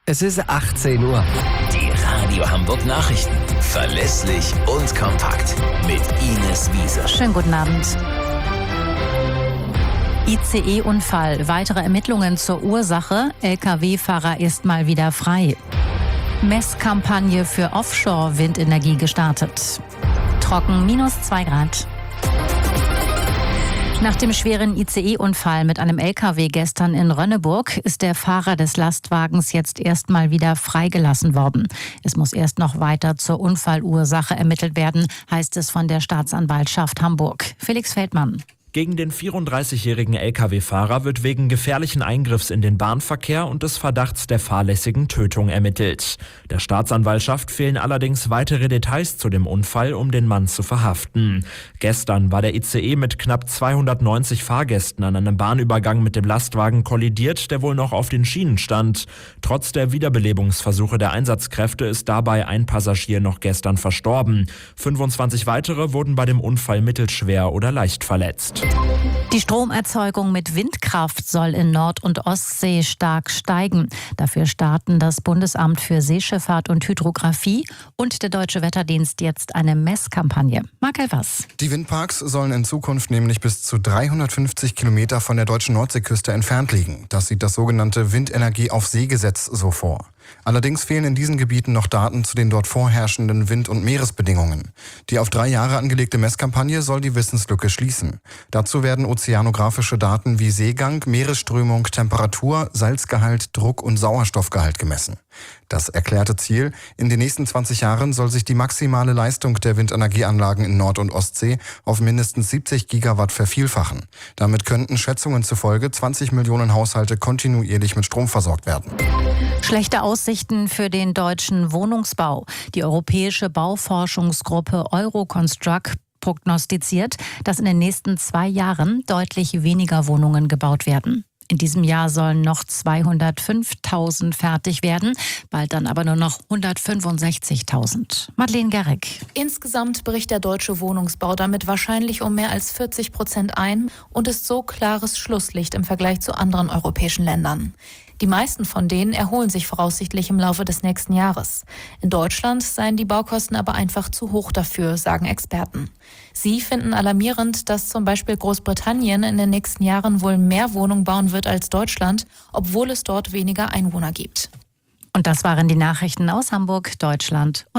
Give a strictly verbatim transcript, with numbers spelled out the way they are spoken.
Es ist achtzehn Uhr. Die Radio Hamburg Nachrichten. Verlässlich und kompakt. Mit Ines Wiese. Schönen guten Abend. I C E-Unfall. Weitere Ermittlungen zur Ursache. L K W-Fahrer ist mal wieder frei. Messkampagne für Offshore-Windenergie gestartet. Trocken minus zwei Grad. Nach dem schweren I C E-Unfall mit einem L K W gestern in Rönneburg ist der Fahrer des Lastwagens jetzt erstmal wieder freigelassen worden. Es muss erst noch weiter zur Unfallursache ermittelt werden, heißt es von der Staatsanwaltschaft Hamburg. Felix Feldmann. Gegen den vierunddreißigjährigen L K W-Fahrer wird wegen gefährlichen Eingriffs in den Bahnverkehr und des Verdachts der fahrlässigen Tötung ermittelt. Der Staatsanwaltschaft fehlen allerdings weitere Details zu dem Unfall, um den Mann zu verhaften. Gestern war der I C E mit knapp zweihundertneunzig Fahrgästen an einem Bahnübergang mit dem Lastwagen kollidiert, der wohl noch auf den Schienen stand. Trotz der Wiederbelebungsversuche der Einsatzkräfte ist dabei ein Passagier noch gestern verstorben. fünfundzwanzig weitere wurden bei dem Unfall mittelschwer oder leicht verletzt. Die Stromerzeugung mit Windkraft soll in Nord- und Ostsee stark steigen. Dafür starten das Bundesamt für Seeschifffahrt und Hydrographie und der Deutsche Wetterdienst jetzt eine Messkampagne. Marc Elvers. Die Windparks sollen in Zukunft nämlich bis zu dreihundertfünfzig Kilometer von der deutschen Nordseeküste entfernt liegen. Das sieht das sogenannte Windenergie-auf-See-Gesetz so vor. Allerdings fehlen in diesen Gebieten noch Daten zu den dort vorherrschenden Wind- und Meeresbedingungen. Die auf drei Jahre angelegte Messkampagne soll die Wissenslücke schließen. Dazu werden ozeanografische Daten wie Seegang, Meeresströmung, Temperatur, Salzgehalt, Druck und Sauerstoffgehalt gemessen. Das erklärte Ziel: In den nächsten zwanzig Jahren soll sich die maximale Leistung der Windenergieanlagen in Nord- und Ostsee auf mindestens siebzig Gigawatt vervielfachen. Damit könnten Schätzungen zufolge zwanzig Millionen Haushalte kontinuierlich mit Strom versorgt werden. Schlechte Aussichten für den deutschen Wohnungsbau. Die europäische Bauforschungsgruppe Euroconstruct prognostiziert, dass in den nächsten zwei Jahren deutlich weniger Wohnungen gebaut werden. In diesem Jahr sollen noch zweihundertfünftausend fertig werden, bald dann aber nur noch hundertfünfundsechzigtausend. Madeleine Gerrig. Insgesamt bricht der deutsche Wohnungsbau damit wahrscheinlich um mehr als vierzig Prozent ein und ist so klares Schlusslicht im Vergleich zu anderen europäischen Ländern. Die meisten von denen erholen sich voraussichtlich im Laufe des nächsten Jahres. In Deutschland seien die Baukosten aber einfach zu hoch dafür, sagen Experten. Sie finden alarmierend, dass zum Beispiel Großbritannien in den nächsten Jahren wohl mehr Wohnungen bauen wird als Deutschland, obwohl es dort weniger Einwohner gibt. Und das waren die Nachrichten aus Hamburg, Deutschland und